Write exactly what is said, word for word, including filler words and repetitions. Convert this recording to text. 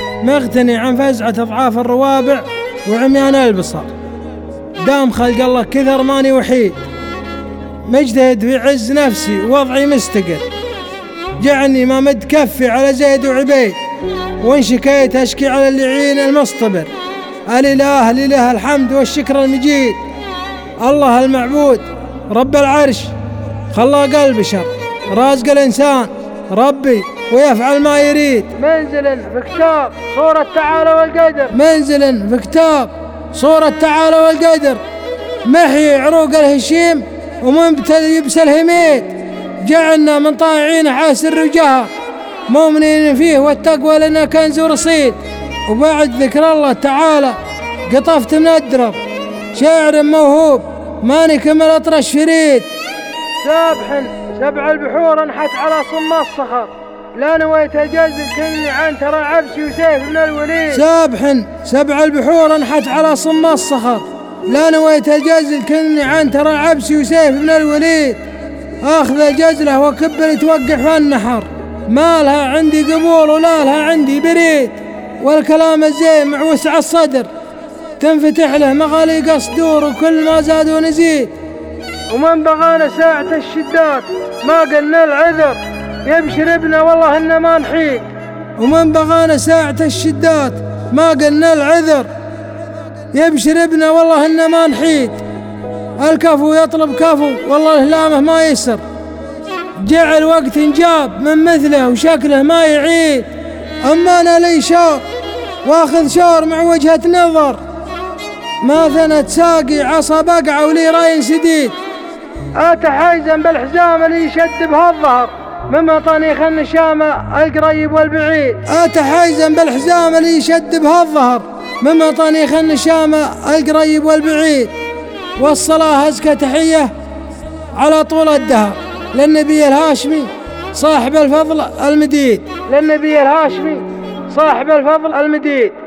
مغتني عن فزعة أضعاف الروابع وعميان البصر. دام خلق الله كثر ماني وحيد، مجتهد في عز نفسي ووضعي مستقر. جعلني ما مد كفي على زيد وعبيد، وإن شكيت أشكي على اللي يعين المصطبر. الإله الإله الحمد والشكر المجيد، الله المعبود رب العرش، خلاق البشر رازق الإنسان ربي ويفعل ما يريد. منزل في كتاب صورة تعالى والقدر، منزل في كتاب صورة تعالى والقدر، محيي عروق الهشيم ومبتلي يبس الهميد. جعلنا من طائعين حاسر وجهه، مؤمنين فيه والتقوى لنا كنز ورصيد. وبعد ذكر الله تعالى قطفت من الدرر، شاعر موهوب ماني كمل أطرش فريد. سابح سبع البحور انحت على صم الصخر، لا نويت الجزل كني عن ترى عبسي وسيف من الوليد. سابح سبع البحور انحت على صم الصخر، لا نويت الجزل كني عن ترى عبسي وسيف من الوليد. اخذ الجزله وكبل توقف النحر، ما لها عندي قبول ولا لها عندي بريد. والكلام الزين مع وسع الصدر تنفتح له مغاليق الصدور، وكل ما زاد ونزيد. ومن بغانا ساعة الشدات ما قلنا العذر، يبشر ابنا والله إن ما نحيد. ومن بغانا ساعة الشدات ما قلنا العذر، يبشر ابنا والله إن ما نحيد. الكفو يطلب كفو والله الهلامه ما يسر، جعل وقت جاب من مثله وشكله ما يعيد. أما أنا لي شور واخذ شور مع وجهة نظر، ما ثنت ساقي عصا بقعة ولي راي سديد. آت حيزا بالحزام اللي يشد بهالظهر، من مطنيخ النشامة القريب والبعيد. آت حيزا بالحزام اللي يشد بهالظهر، من مطنيخ النشامة القريب والبعيد. والصلاة أزكى تحية على طول الدهر للنبي الهاشمي صاحب الفضل المديد. للنبي الهاشمي صاحب الفضل المديد.